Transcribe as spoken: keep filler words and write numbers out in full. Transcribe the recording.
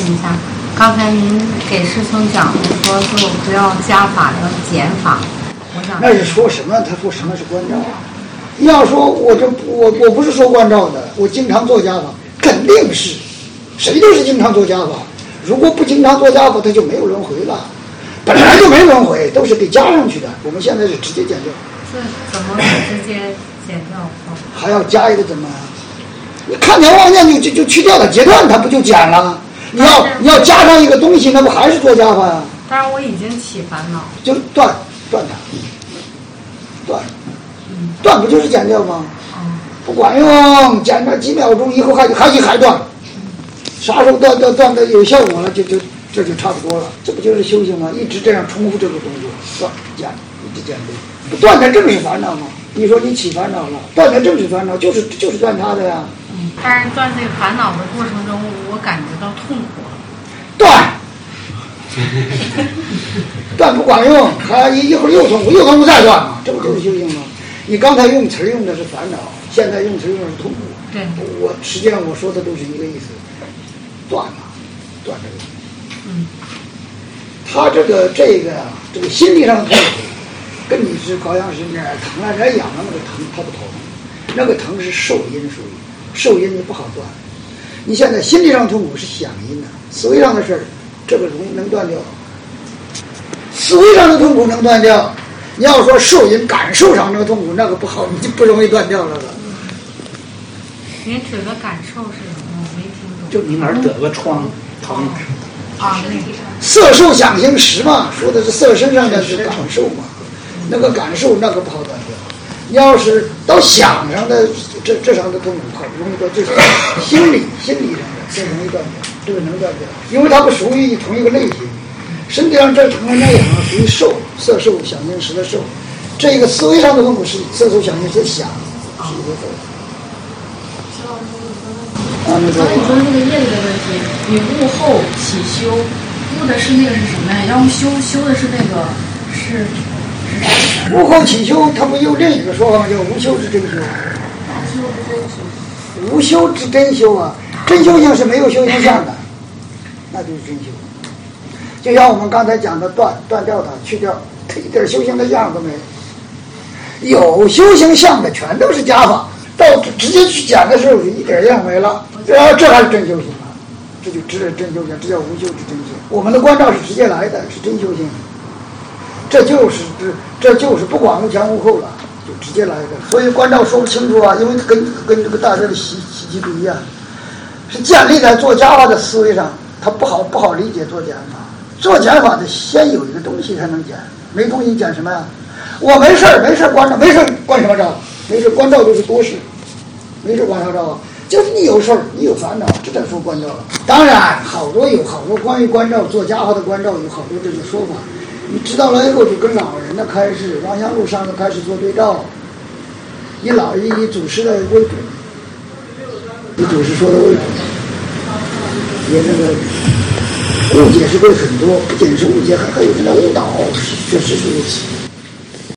一下，刚才您给师兄讲的说，就不要加法，要减法。我想那是说什么？他说什么是关照啊？要说我这我我不是说关照的，我经常做加法，肯定是，谁都是经常做加法。如果不经常做加法，他就没有轮回了。本来就没轮回，都是给加上去的。我们现在是直接减掉。 这怎么直接减掉？ 还要加一个怎么？你看见妄念就就就去掉了，截断它不就减了？你要你要加上一个东西，那不还是做加法呀？ 但是我已经起烦恼， 就断断它，断，断不就是减掉吗？不管用，减了几秒钟以后还还还断，啥时候断断断的有效果了，就就这就差不多了。这不就是修行吗？一直这样重复这个动作，断减，一直减掉，不断它正是烦恼吗？你说你起烦恼了，断它正是烦恼，就是就是断它的呀。 嗯，但是断这个烦恼的过程中，我感觉到痛苦了。 断，断不管用，还一一会儿又痛苦，又痛苦再断嘛，这不就是修行吗？你刚才用词用的是烦恼，现在用词用的是痛苦。 对， 我实际上我说的都是一个意思，断嘛，断这个。 嗯， 他这个这个呀、啊，这个心理上的痛苦，跟你是好像是那疼啊，人痒啊那个疼，他不疼，那个疼是受因属于，受因你不好断。你现在心理上的痛苦是响因的，思维上的事儿，这个容易能断掉。思维上的痛苦能断掉，你要说受因感受上这个痛苦，那个不好，你就不容易断掉了了。 您指的感受是什么？我没听懂。 就你哪儿得个疮疼啊，那个色受想行识嘛，说的是色身上的是感受嘛，那个感受那个不好断掉。你要是到想上的这这上的痛苦，好容易断，这是心理心理上的，这容易断掉，这个能断掉，因为它不属于同一个类型。身体上这疼啊那痒啊属于受，色受想行识的受，这个思维上的痛苦是色受想行识的想，是一个受。 刚才你说那个业力的问题，你悟后起修，悟的是那个是什么呀？要修修的是那个是是啥？ 悟后起修，他不有另一个说法叫无修之真修。无修之真修啊，真修行是没有修行相的，那就是真修。就像我们刚才讲的断断掉它，去掉，它一点修行的样都没有。有修行相的全都是加法，到直接去讲的时候一点样没了。然后这还是真修行了，这就知真修行，这叫无修之真修。我们的关照是直接来的，是真修行，这就是这就是不管无前无后了，就直接来的。所以关照说不清楚啊，因为跟跟这个大家的习习气不一样，是建立在做加法的思维上，它不好不好理解做减法。做减法的先有一个东西才能减，没东西减什么呀？我没事儿没事儿关照，没事儿关什么照？没事关照就是多事，没事关啥照啊？就是你有事儿，你有烦恼，这才说关照了。当然，好多有好多关于关照做加法的关照，有好多这个说法。你知道了以后，就跟老人的开示，望乡路上的开始做对照，以老以以祖师的为准，以祖师说的为准，也那个。误解是会很多，不仅是误解，还还有那误导，确实是如此。